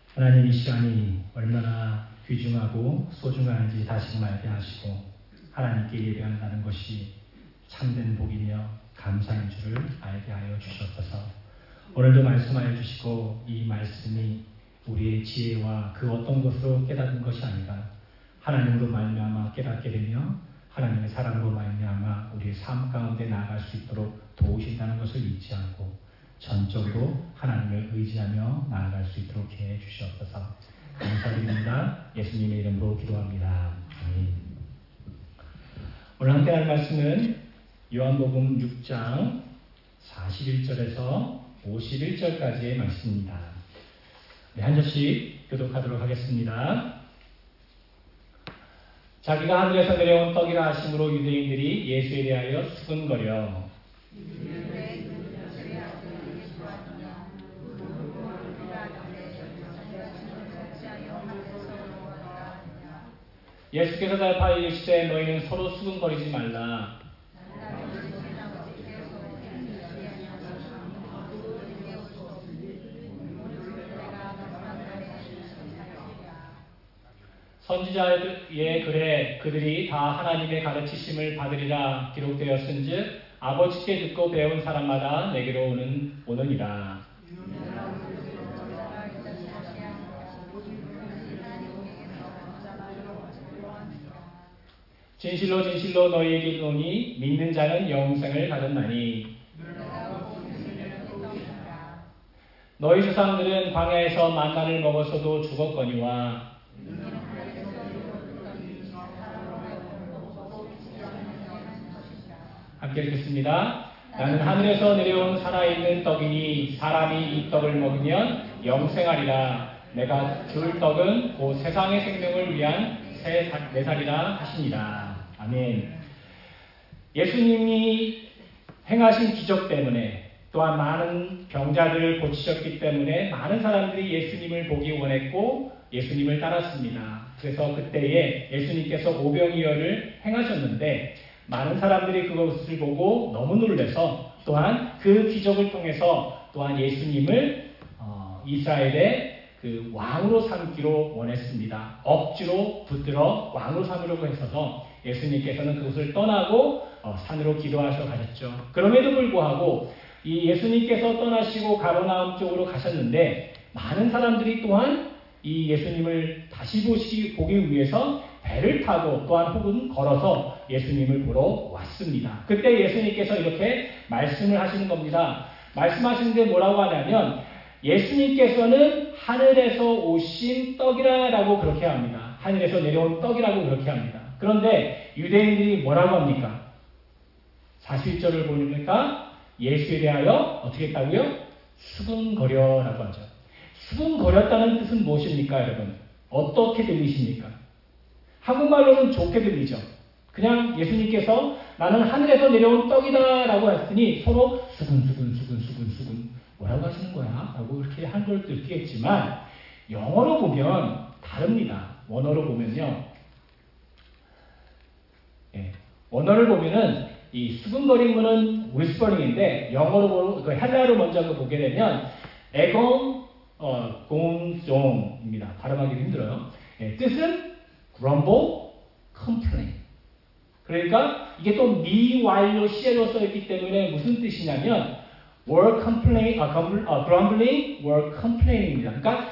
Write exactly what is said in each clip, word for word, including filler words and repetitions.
하나님 이 시간이 얼마나 귀중하고 소중한지 다시 알게 하시고 하나님께 예배한다는 것이 참된 복이며 감사인 줄을 알게 하여 주셨소서. 오늘도 말씀하여 주시고 이 말씀이 우리의 지혜와 그 어떤 것으로 깨닫는 것이 아니라 하나님으로 말미암아 깨닫게 되며 하나님의 사랑으로 말미암아 우리의 삶 가운데 나아갈 수 있도록 도우신다는 것을 잊지 않고 전적으로 하나님을 의지하며 나아갈 수 있도록 해 주시옵소서. 감사드립니다. 예수님의 이름으로 기도합니다. 아멘. 오늘 함께 할 말씀은 요한복음 육 장 사십일 절에서 오십일 절까지의 말씀입니다. 네, 한 절씩 교독하도록 하겠습니다. 자기가 하늘에서 내려온 떡이라 하심으로 유대인들이 예수에 대하여 수군거려 예수께서 대답하여 이르시되 너희는 서로 수군거리지 말라. 선지자의 글에 그들이 다 하나님의 가르치심을 받으리라 기록되었은즉 아버지께 듣고 배운 사람마다 내게로 오는 오느니라. 진실로 진실로 너희에게 이르노니 믿는 자는 영생을 가졌나니 너희 조상들은 광야에서 만나를 먹었어도 죽었거니와 함께 읽겠습니다. 나는 하늘에서 내려온 살아있는 떡이니 사람이 이 떡을 먹으면 영생하리라. 내가 줄 떡은 곧 세상의 생명을 위한 새 내살이라 하시니라. 아멘. 예수님이 행하신 기적 때문에 또한 많은 병자들을 고치셨기 때문에 많은 사람들이 예수님을 보기 원했고 예수님을 따랐습니다. 그래서 그때에 예수님께서 오병이어를 행하셨는데 많은 사람들이 그것을 보고 너무 놀라서 또한 그 기적을 통해서 또한 예수님을 어, 이스라엘의 그 왕으로 삼기로 원했습니다. 억지로 붙들어 왕으로 삼으려고 했어서 예수님께서는 그것을 떠나고 어, 산으로 기도하셔 가셨죠. 그럼에도 불구하고 이 예수님께서 떠나시고 가버나움 쪽으로 가셨는데 많은 사람들이 또한 이 예수님을 다시 보시기 보기 위해서 배를 타고 또한 혹은 걸어서 예수님을 보러 왔습니다. 그때 예수님께서 이렇게 말씀을 하시는 겁니다. 말씀하시는데 뭐라고 하냐면 예수님께서는 하늘에서 오신 떡이라고 그렇게 합니다. 하늘에서 내려온 떡이라고 그렇게 합니다. 그런데 유대인들이 뭐라고 합니까? 사십일 절을 보니까 예수에 대하여 어떻게 했다고요? 수군거려라고 하죠. 수군거렸다는 뜻은 무엇입니까, 여러분? 어떻게 들리십니까? 한국말로는 좋게 들리죠. 그냥 예수님께서 나는 하늘에서 내려온 떡이다 라고 했으니 서로 수군수군 수군수군 수군 뭐라고 하시는 거야? 라고 이렇게 한 걸 듣겠지만 영어로 보면 다릅니다. 원어로 보면요. 예, 원어를 보면은 이 수군거림은 whispering인데 영어로 그 헬라어로 먼저 보게 되면 에공 어, 공종입니다. 발음하기 힘들어요. 예, 뜻은 grumble, complain. 그러니까 이게 또 미완료 시제로 써있기 때문에 무슨 뜻이냐면 were complaining, 아, grumbling, were complaining입니다. 그러니까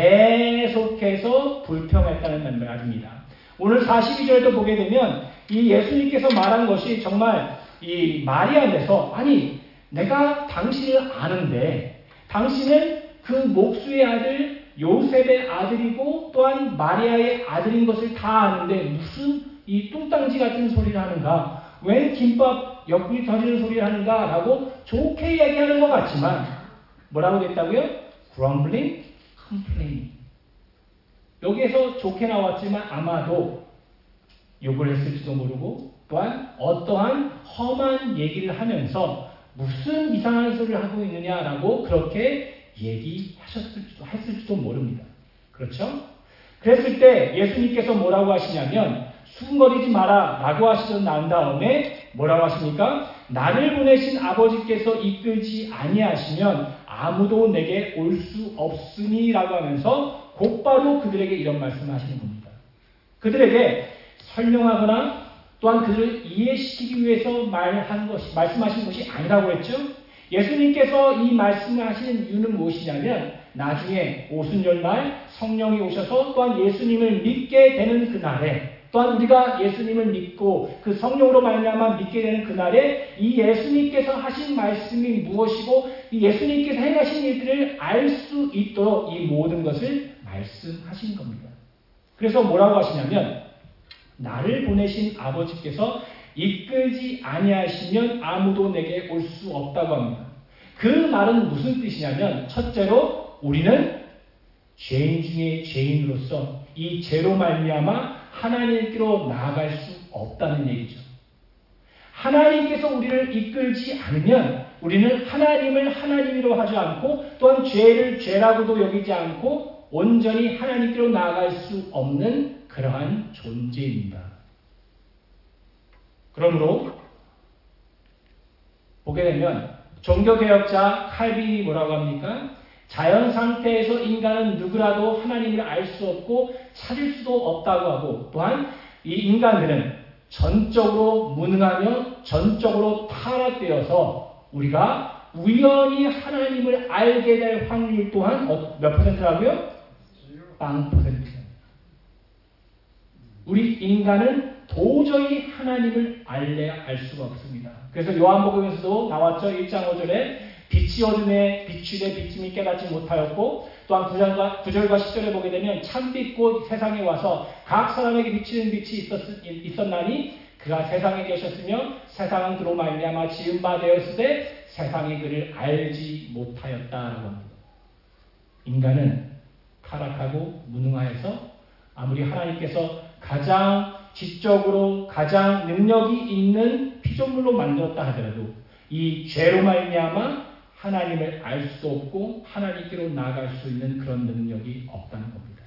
계속해서 불평했다는 말입니다. 오늘 사십이 절도 보게 되면 이 예수님께서 말한 것이 정말 이 말이 안 돼서 아니 내가 당신을 아는데 당신은 그 목수의 아들 요셉의 아들이고 또한 마리아의 아들인 것을 다 아는데 무슨 이 뚱땅지 같은 소리를 하는가? 웬 김밥 옆구리 터지는 소리를 하는가? 라고 좋게 이야기하는 것 같지만 뭐라고 됐다고요? grumbling, complaining. 여기에서 좋게 나왔지만 아마도 욕을 했을지도 모르고 또한 어떠한 험한 얘기를 하면서 무슨 이상한 소리를 하고 있느냐라고 그렇게 얘기하셨을지도 했을지도 모릅니다. 그렇죠? 그랬을 때 예수님께서 뭐라고 하시냐면 수군거리지 마라 라고 하시던 난 다음에 뭐라고 하십니까? 나를 보내신 아버지께서 이끌지 아니하시면 아무도 내게 올 수 없으니라고 하면서 곧바로 그들에게 이런 말씀을 하시는 겁니다. 그들에게 설명하거나 또한 그들을 이해시키기 위해서 말한 것이, 말씀하신 것이 아니라고 했죠. 예수님께서 이 말씀을 하시는 이유는 무엇이냐면 나중에 오순절날 성령이 오셔서 또한 예수님을 믿게 되는 그날에 또한 우리가 예수님을 믿고 그 성령으로 말미암아 믿게 되는 그날에 이 예수님께서 하신 말씀이 무엇이고 이 예수님께서 행하신 일들을 알 수 있도록 이 모든 것을 말씀하신 겁니다. 그래서 뭐라고 하시냐면 나를 보내신 아버지께서 이끌지 아니하시면 아무도 내게 올 수 없다고 합니다. 그 말은 무슨 뜻이냐면 첫째로 우리는 죄인 중에 죄인으로서 이 죄로 말미암아 하나님께로 나아갈 수 없다는 얘기죠. 하나님께서 우리를 이끌지 않으면 우리는 하나님을 하나님으로 하지 않고 또한 죄를 죄라고도 여기지 않고 온전히 하나님께로 나아갈 수 없는 그러한 존재입니다. 그러므로 보게 되면 종교개혁자 칼빈이 뭐라고 합니까? 자연 상태에서 인간은 누구라도 하나님을 알 수 없고 찾을 수도 없다고 하고 또한 이 인간들은 전적으로 무능하며 전적으로 타락되어서 우리가 우연히 하나님을 알게 될 확률 또한 몇 퍼센트라고요? 영 퍼센트. 우리 인간은 도저히 하나님을 알래야 알 수가 없습니다. 그래서 요한복음에서도 나왔죠. 일 장 오 절에 빛이 어둠에 비추되 빛임이 깨닫지 못하였고 또한 구 절과, 구 절과 십 절에 보게 되면 참빛 곧 세상에 와서 각 사람에게 비치는 빛이 있었, 있었나니 그가 세상에 계셨으며 세상은 그로 말미암아 지은 바 되었으되 세상이 그를 알지 못하였다라고 합니다. 인간은 타락하고 무능하여서 아무리 하나님께서 가장 지적으로 가장 능력이 있는 피조물로 만들었다 하더라도 이 죄로 말미암아 하나님을 알 수 없고 하나님께로 나아갈 수 있는 그런 능력이 없다는 겁니다.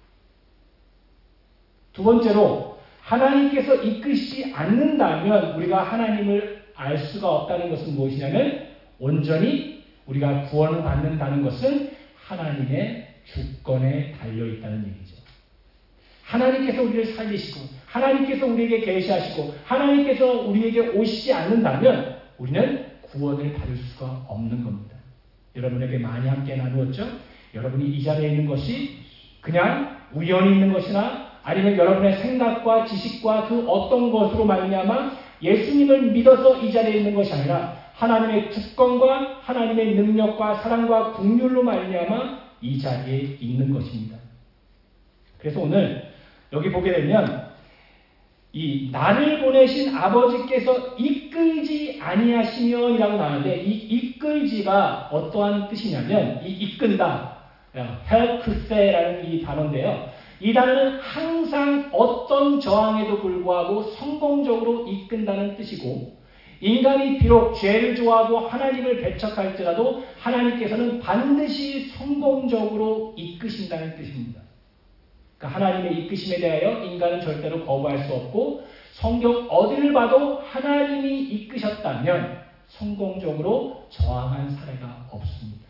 두 번째로 하나님께서 이끄시지 않는다면 우리가 하나님을 알 수가 없다는 것은 무엇이냐면 온전히 우리가 구원을 받는다는 것은 하나님의 주권에 달려있다는 얘기죠. 하나님께서 우리를 살리시고 하나님께서 우리에게 계시하시고 하나님께서 우리에게 오시지 않는다면 우리는 구원을 받을 수가 없는 겁니다. 여러분에게 많이 함께 나누었죠? 여러분이 이 자리에 있는 것이 그냥 우연히 있는 것이나 아니면 여러분의 생각과 지식과 그 어떤 것으로 말미암아 예수님을 믿어서 이 자리에 있는 것이 아니라 하나님의 주권과 하나님의 능력과 사랑과 긍휼로 말미암아 이 자리에 있는 것입니다. 그래서 오늘 여기 보게 되면 이 나를 보내신 아버지께서 이끌지 아니하시면이라고 나오는데 이 이끌지가 어떠한 뜻이냐면 이 이끈다, 헬크세라는 이 단어인데요. 이 단어는 항상 어떤 저항에도 불구하고 성공적으로 이끈다는 뜻이고 인간이 비록 죄를 좋아하고 하나님을 배척할지라도 하나님께서는 반드시 성공적으로 이끄신다는 뜻입니다. 하나님의 이끄심에 대하여 인간은 절대로 거부할 수 없고 성경 어디를 봐도 하나님이 이끄셨다면 성공적으로 저항한 사례가 없습니다.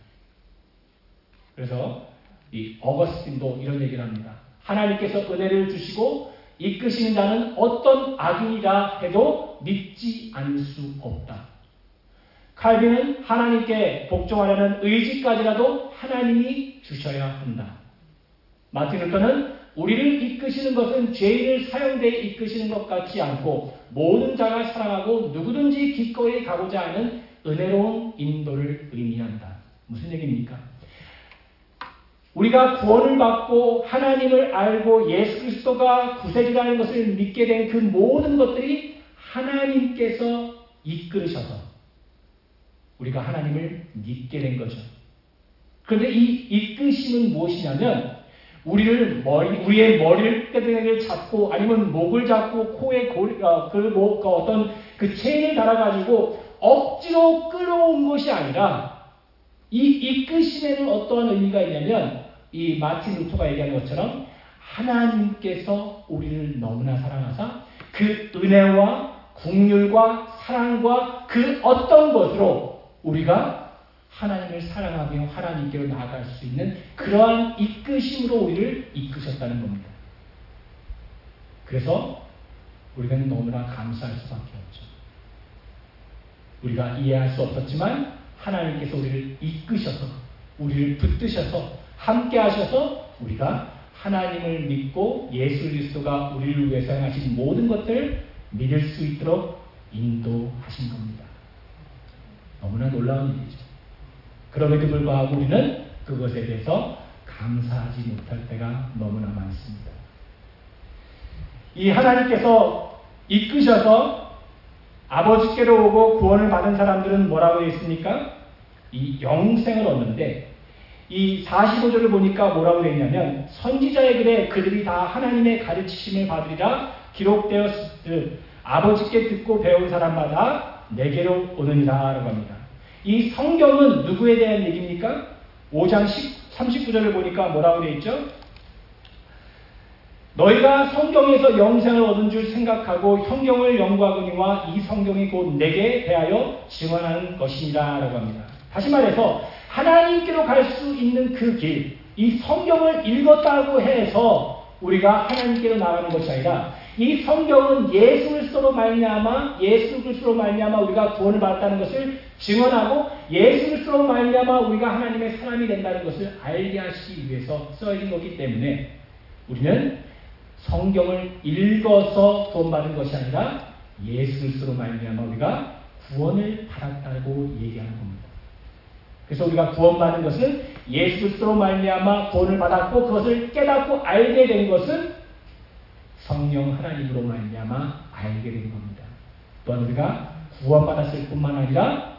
그래서 이 어거스틴도 이런 얘기를 합니다. 하나님께서 은혜를 주시고 이끄시는 자는 어떤 악인이라 해도 믿지 않을 수 없다. 칼빈은 하나님께 복종하려는 의지까지라도 하나님이 주셔야 한다. 마틴 루터는 우리를 이끄시는 것은 죄인을 사형대에 이끄시는 것 같지 않고 모든 자가 사랑하고 누구든지 기꺼이 가고자 하는 은혜로운 인도를 의미한다. 무슨 얘기입니까? 우리가 구원을 받고 하나님을 알고 예수 그리스도가 구세주라는 것을 믿게 된 그 모든 것들이 하나님께서 이끌으셔서 우리가 하나님을 믿게 된 거죠. 그런데 이 이끄심은 무엇이냐면 우리를 머리, 우리의 머리를 떼대기를 잡고 아니면 목을 잡고 코에 고리, 어, 그 뭐, 그 어떤 그 체인을 달아가지고 억지로 끌어온 것이 아니라 이 이끄심에는 어떠한 의미가 있냐면 이 마틴 루터가 얘기한 것처럼 하나님께서 우리를 너무나 사랑하사 그 은혜와 긍휼과 사랑과 그 어떤 것으로 우리가 하나님을 사랑하며 하나님께로 나아갈 수 있는 그러한 이끄심으로 우리를 이끄셨다는 겁니다. 그래서 우리는 너무나 감사할 수밖에 없죠. 우리가 이해할 수 없었지만 하나님께서 우리를 이끄셔서 우리를 붙드셔서 함께 하셔서 우리가 하나님을 믿고 예수 그리스도가 우리를 위해서 행하신 모든 것들을 믿을 수 있도록 인도하신 겁니다. 너무나 놀라운 일이죠. 그럼에도 불구하고 우리는 그것에 대해서 감사하지 못할 때가 너무나 많습니다. 이 하나님께서 이끄셔서 아버지께로 오고 구원을 받은 사람들은 뭐라고 했습니까? 이 영생을 얻는데 이 사십오 절을 보니까 뭐라고 되어 있냐면 선지자의 글에 그들이 다 하나님의 가르치심을 받으리라 기록되었듯 아버지께 듣고 배운 사람마다 내게로 오느니라 라고 합니다. 이 성경은 누구에 대한 얘기입니까? 오 장 삼십구 절을 보니까 뭐라고 되어 있죠? 너희가 성경에서 영생을 얻은 줄 생각하고 성경을 연구하거니와 이 성경이 곧 내게 대하여 증언하는 것이니라 라고 합니다. 다시 말해서 하나님께로 갈 수 있는 그 길, 이 성경을 읽었다고 해서 우리가 하나님께로 나가는 것이 아니라 이 성경은 예수 그리스도로 말미암아 예수 그리스도로 말미암아 우리가 구원을 받았다는 것을 증언하고 예수 그리스도로 말미암아 우리가 하나님의 사람이 된다는 것을 알게 하시기 위해서 써진 거기 때문에 우리는 성경을 읽어서 구원받은 것이 아니라 예수 그리스도로 말미암아 우리가 구원을 받았다고 얘기하는 겁니다. 그래서 우리가 구원받은 것은 예수 그리스도로 말미암아 구원을 받았고 그것을 깨닫고 알게 된 것은 성령 하나님으로 말미암아 알게 된 겁니다. 또한 우리가 구원받았을 뿐만 아니라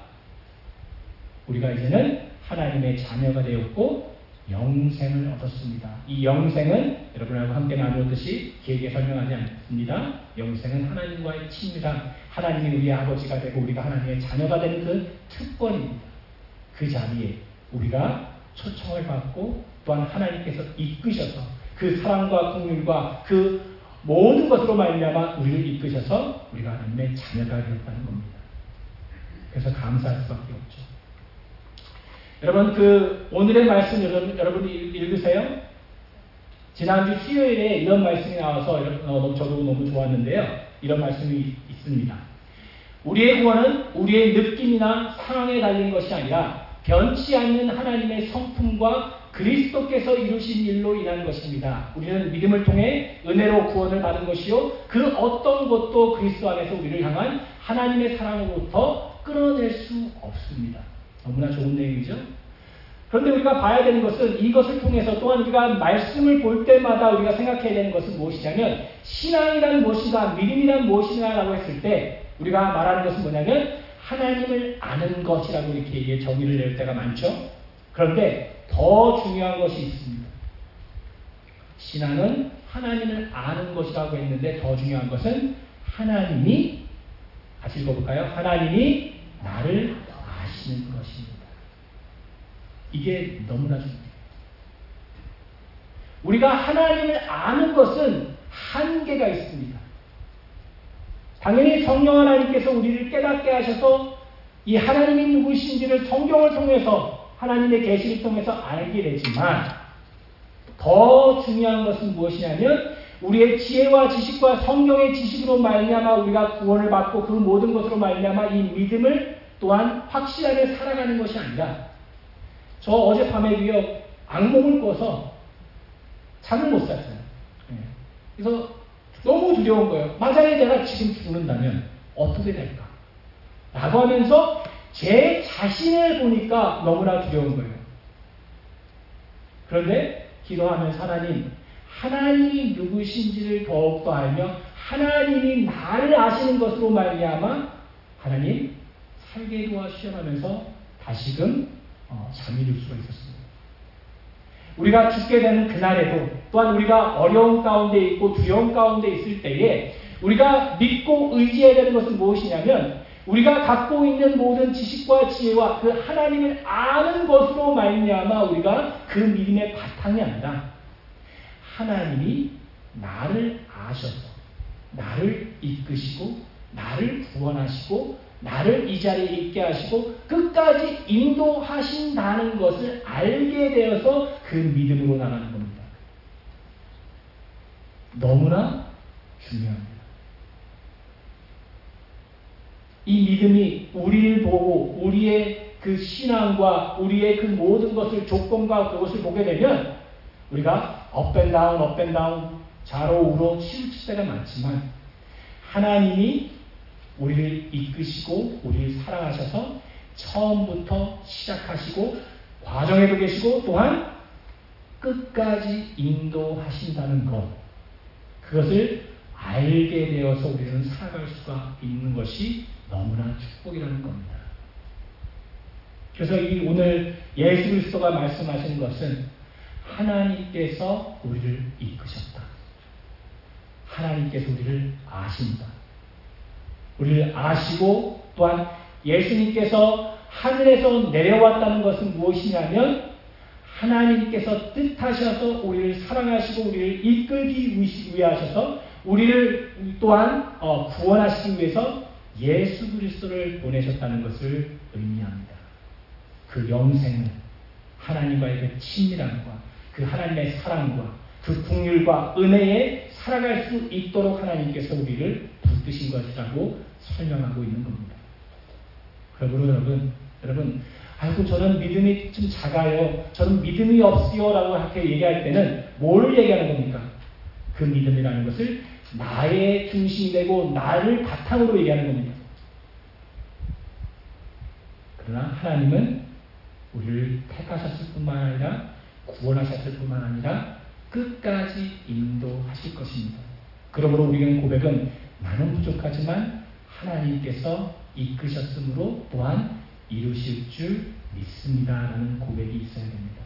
우리가 이제는 하나님의 자녀가 되었고 영생을 얻었습니다. 이 영생은 여러분하고 함께 나누었듯이 길게 설명하지 않습니다. 영생은 하나님과의 친밀함, 하나님이 우리의 아버지가 되고 우리가 하나님의 자녀가 되는 그 특권입니다. 그 자리에 우리가 초청을 받고 또한 하나님께서 이끄셔서 그 사랑과 긍휼과 그 모든 것으로 말미암아 우리를 이끄셔서 우리가 하나님의 자녀가 되었다는 겁니다. 그래서 감사할 수밖에 없죠. 여러분 그 오늘의 말씀 여러분, 여러분이 읽으세요. 지난주 수요일에 이런 말씀이 나와서 어, 저도 너무 좋았는데요. 이런 말씀이 있습니다. 우리의 구원은 우리의 느낌이나 상황에 달린 것이 아니라 변치 않는 하나님의 성품과 그리스도께서 이루신 일로 인한 것입니다. 우리는 믿음을 통해 은혜로 구원을 받은 것이요 그 어떤 것도 그리스도 안에서 우리를 향한 하나님의 사랑으로부터 끌어낼 수 없습니다. 너무나 좋은 내용이죠. 그런데 우리가 봐야 되는 것은 이것을 통해서 또한 우리가 말씀을 볼 때마다 우리가 생각해야 되는 것은 무엇이냐면 신앙이란 무엇인가 믿음이란 무엇인가라고 했을 때 우리가 말하는 것은 뭐냐면 하나님을 아는 것이라고 이렇게 정의를 낼 때가 많죠. 그런데 더 중요한 것이 있습니다. 신앙은 하나님을 아는 것이라고 했는데 더 중요한 것은 하나님이 같이 읽어볼까요? 하나님이 나를 아시는 것입니다. 이게 너무나 중요해요. 우리가 하나님을 아는 것은 한계가 있습니다. 당연히 성령 하나님께서 우리를 깨닫게 하셔서 이 하나님이 누구신지를 성경을 통해서 하나님의 계시를 통해서 알게 되지만 더 중요한 것은 무엇이냐면 우리의 지혜와 지식과 성경의 지식으로 말미암아 우리가 구원을 받고 그 모든 것으로 말미암아 이 믿음을 또한 확실하게 살아가는 것이 아니라 저 어젯밤에도요 악몽을 꿔서 잠을 못 잤어요. 그래서 너무 두려운 거예요. 만약에 내가 지금 죽는다면 어떻게 될까? 라고 하면서 제 자신을 보니까 너무나 두려운 거예요. 그런데 기도하면서 하나님, 하나님이 누구신지를 더욱더 알며 하나님이 나를 아시는 것으로 말미암아 하나님 살게 도와주시오 하면서 다시금 어, 잠이 들 수가 있었습니다. 우리가 죽게 되는 그날에도 또한 우리가 어려운 가운데 있고 두려움 가운데 있을 때에 우리가 믿고 의지해야 되는 것은 무엇이냐면 우리가 갖고 있는 모든 지식과 지혜와 그 하나님을 아는 것으로 말미암아 우리가 그 믿음의 바탕이 아니라 하나님이 나를 아셔서 나를 이끄시고 나를 구원하시고 나를 이 자리에 있게 하시고 끝까지 인도하신다는 것을 알게 되어서 그 믿음으로 나가는 겁니다. 너무나 중요합니다. 이 믿음이 우리를 보고 우리의 그 신앙과 우리의 그 모든 것을 조건과 그것을 보게 되면 우리가 업앤다운 업앤다운 좌로 우로 치우칠 때가 많지만 하나님이 우리를 이끄시고 우리를 사랑하셔서 처음부터 시작하시고 과정에도 계시고 또한 끝까지 인도하신다는 것, 그것을 알게 되어서 우리는 살아갈 수가 있는 것이 너무나 축복이라는 겁니다. 그래서 이 오늘 예수 그리스도가 말씀하시는 것은 하나님께서 우리를 이끄셨다. 하나님께서 우리를 아신다. 우리를 아시고 또한 예수님께서 하늘에서 내려왔다는 것은 무엇이냐면 하나님께서 뜻하셔서 우리를 사랑하시고 우리를 이끌기 위하셔서 우리를 또한 구원하시기 위해서 예수 그리스도를 보내셨다는 것을 의미합니다. 그 영생을 하나님과의 그 친밀함과 그 하나님의 사랑과 그 긍휼과 은혜에 살아갈 수 있도록 하나님께서 우리를 붙드신 것이라고 설명하고 있는 겁니다. 그러므로 여러분, 여러분, 아이고 저는 믿음이 좀 작아요. 저는 믿음이 없어요. 라고 이렇게 얘기할 때는 뭘 얘기하는 겁니까? 그 믿음이라는 것을 나의 중심이 되고 나를 바탕으로 얘기하는 겁니다. 그러나 하나님은 우리를 택하셨을 뿐만 아니라 구원하셨을 뿐만 아니라 끝까지 인도하실 것입니다. 그러므로 우리의 고백은 나는 부족하지만 하나님께서 이끄셨으므로 또한 이루실 줄 믿습니다. 라는 고백이 있어야 됩니다.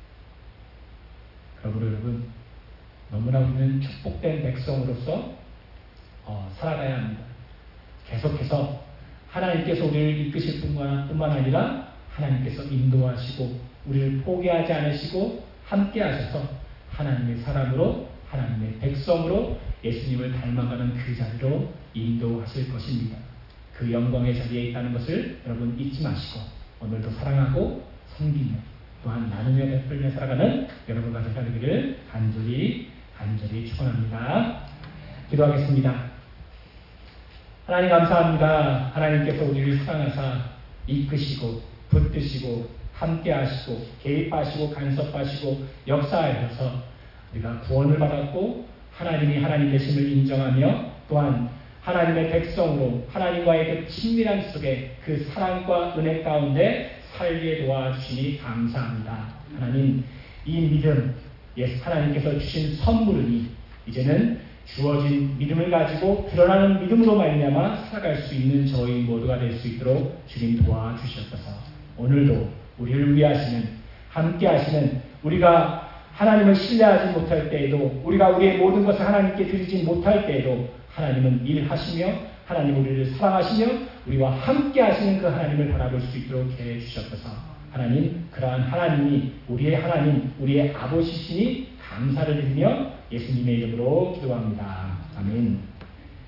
그러므로 여러분, 너무나 우리는 축복된 백성으로서 어, 살아가야 합니다. 계속해서 하나님께서 우리를 이끄실 뿐만 아니라 하나님께서 인도하시고 우리를 포기하지 않으시고 함께 하셔서 하나님의 사람으로 하나님의 백성으로 예수님을 닮아가는 그 자리로 인도하실 것입니다. 그 영광의 자리에 있다는 것을 여러분 잊지 마시고 오늘도 사랑하고 섬기며 또한 나누며 베풀며 살아가는 여러분과 제가 되기를 간절히 간절히 축원합니다. 기도하겠습니다. 하나님 감사합니다. 하나님께서 우리를 사랑하사 이끄시고 붙드시고 함께하시고 개입하시고 간섭하시고 역사하셔서 우리가 구원을 받았고 하나님이 하나님 되심을 인정하며 또한 하나님의 백성으로 하나님과의 그 친밀한 속에 그 사랑과 은혜 가운데 살게 도와주시니 감사합니다. 하나님, 이 믿음, 예수 하나님께서 주신 선물이 이제는 주어진 믿음을 가지고 드러나는 믿음으로 말미암아 살아갈 수 있는 저희 모두가 될 수 있도록 주님 도와주시옵소서. 오늘도 우리를 위하시는 함께 하시는 우리가 하나님을 신뢰하지 못할 때에도 우리가 우리의 모든 것을 하나님께 드리지 못할 때에도 하나님은 일하시며 하나님 우리를 사랑하시며 우리와 함께 하시는 그 하나님을 바라볼 수 있도록 해 주셨소서. 하나님, 그러한 하나님이 우리의 하나님, 우리의 아버지시니 감사를 드리며 예수님의 이름으로 기도합니다. 아멘.